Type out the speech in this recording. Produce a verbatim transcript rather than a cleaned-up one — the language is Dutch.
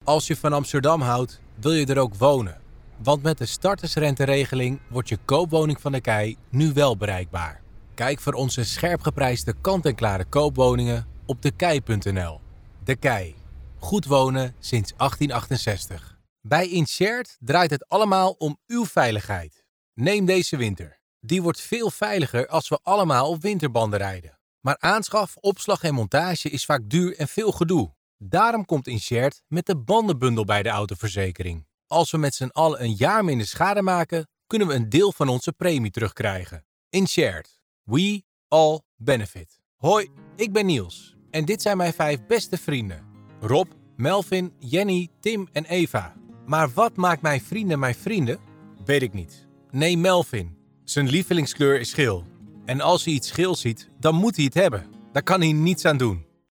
Als je van Amsterdam houdt, wil je er ook wonen. Want met de startersrenteregeling wordt je koopwoning van de Kei nu wel bereikbaar. Kijk voor onze scherp geprijsde kant-en-klare koopwoningen op de kei punt n l. De Kei. Goed wonen sinds achttien achtenzestig. Bij InShared draait het allemaal om uw veiligheid. Neem deze winter. Die wordt veel veiliger als we allemaal op winterbanden rijden. Maar aanschaf, opslag en montage is vaak duur en veel gedoe. Daarom komt InShared met de bandenbundel bij de autoverzekering. Als we met z'n allen een jaar minder schade maken, kunnen we een deel van onze premie terugkrijgen. InShared. We all benefit. Hoi, ik ben Niels en dit zijn mijn vijf beste vrienden. Rob, Melvin, Jenny, Tim en Eva. Maar wat maakt mijn vrienden mijn vrienden? Weet ik niet. Nee, Melvin. Zijn lievelingskleur is geel. En als hij iets geel ziet, dan moet hij het hebben. Daar kan hij niets aan doen.